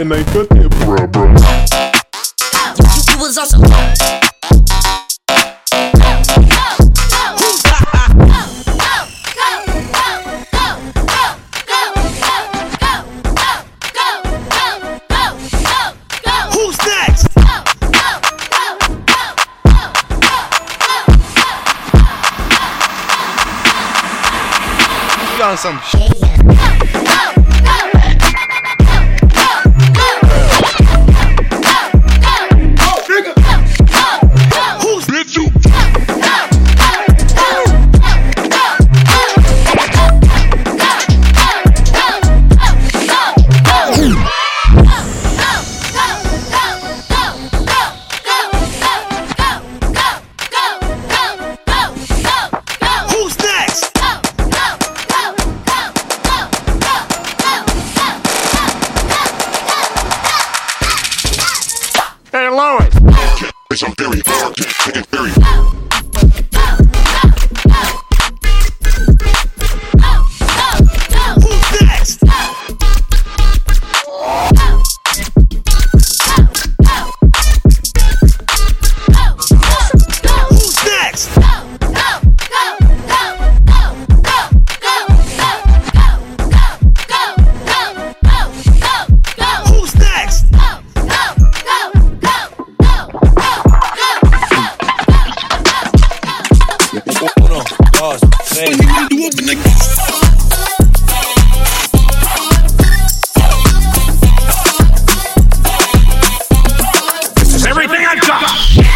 and I got it, bruh. You was awesome. Who's next? You on some shit. Hey, Lois! I'm very hard and very. Who's next? Who's next? Who's next? Uno, dos, tres. This is everything I've got!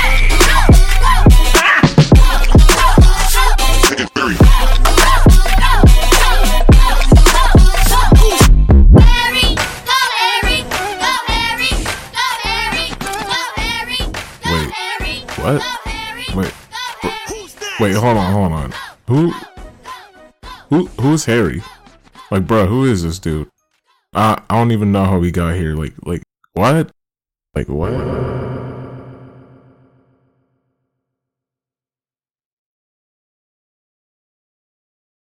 And very. What? Wait, hold on. Who's Harry? Like, bro, who is this dude? I don't even know how we got here. Like, what? Like, what?